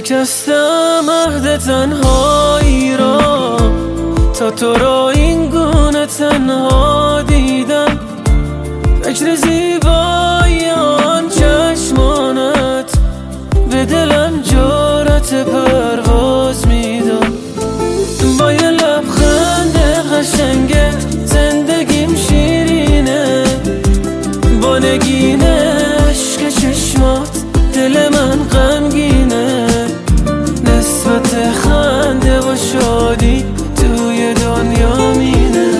شکستم عهد تنهایی را تا تو را این گونه تنها دیدم. فکر زیبایی آن چشمانت به دلم جرأت پرواز میداد. با یه لبخند قشنگت زندگیم شیرینه، با نگین عشق چشمات دل من غمگینه. نسبت خنده و شادی توی دنیا مینه.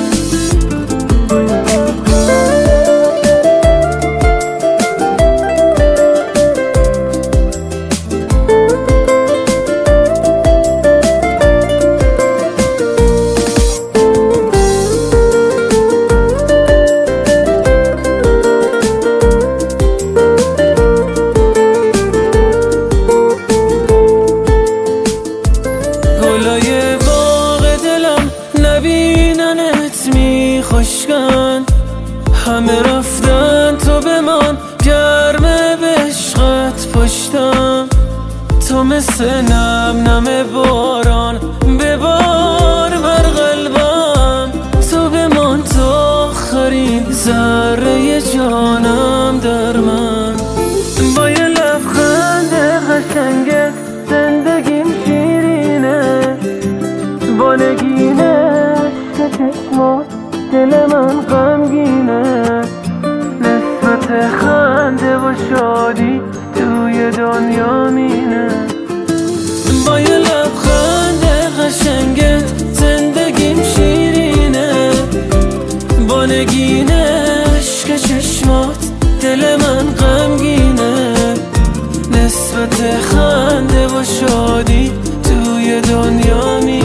گلای باغ دلم نبیننت میخوشگن، همه رفتن تو بمان گرم به عشقت پشتم. تو مثل نم نم باران ببار بر قلبم، تو بمان تا آخرین ذره جانم در من. با یه لبخند قشنگت زندگیم شیرینه، با نگین عشق چشمات دل من غمگینه. نسبت خنده و شادی توی دنیا مینه. با یه لبخند قشنگت زندگیم شیرینه، با نگین عشق چشمات دل من غمگینه. نسبت خنده و شادی توی دنیا مینه.